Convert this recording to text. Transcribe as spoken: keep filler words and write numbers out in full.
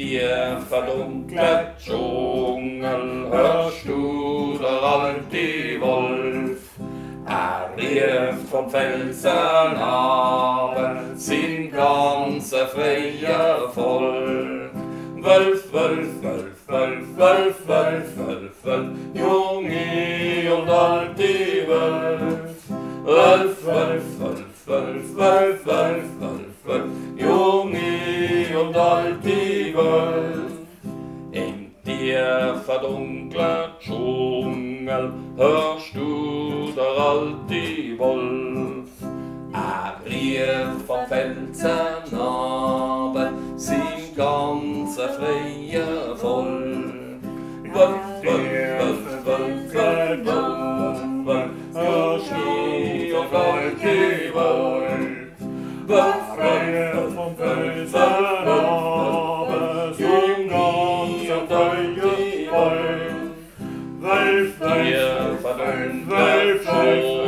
dir verdunklet Dschungel hörst du der alte Wolf. Er rief vom Felsen aber sin ganze Freie voll. Wölf, Wölf, Wölf, Wölf, Wölf, Wölf, Wölf, Wölf, Junge und alte Wölf. Wölf, Wölf, Wölf, Wölf, Wölf, Wölf, Wölf, Wölf, Junge und alte Wölf. In dir verdunklet Dschungel hörst du der alte Wolf. Er rief vom Felsen aber sin ganze Freie voll. Wölf, Wölf, Wölf, Wölf, Wölf, Wölf, hörst du und alte Wolf. Wölf, Wölf, vom Felsen aber sin ganze Freie voll. Wölf, Wölf, Wölf, Wölf, Wölf,